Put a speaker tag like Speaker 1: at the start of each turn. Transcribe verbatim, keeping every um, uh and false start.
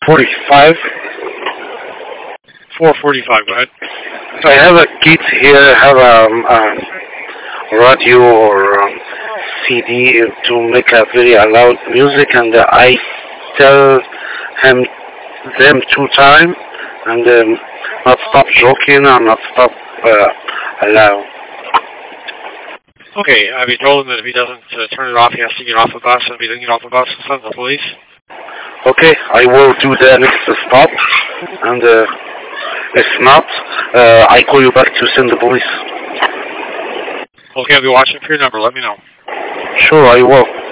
Speaker 1: forty-five.
Speaker 2: four forty-five, go ahead.
Speaker 1: I have a kid here, have a um, um, radio or um, C D to make a very loud music, and uh, I tell him them two times, and um, not stop joking and not stop uh, loud.
Speaker 2: Okay, have you told him that if he doesn't uh, turn it off, he has to get off the bus, and if he doesn't get off the bus, he'll send the police?
Speaker 1: Okay, I will do the next stop, and uh, if not, uh, I call you back to send the police.
Speaker 2: Okay, I'll be watching for your number. Let me know.
Speaker 1: Sure, I will.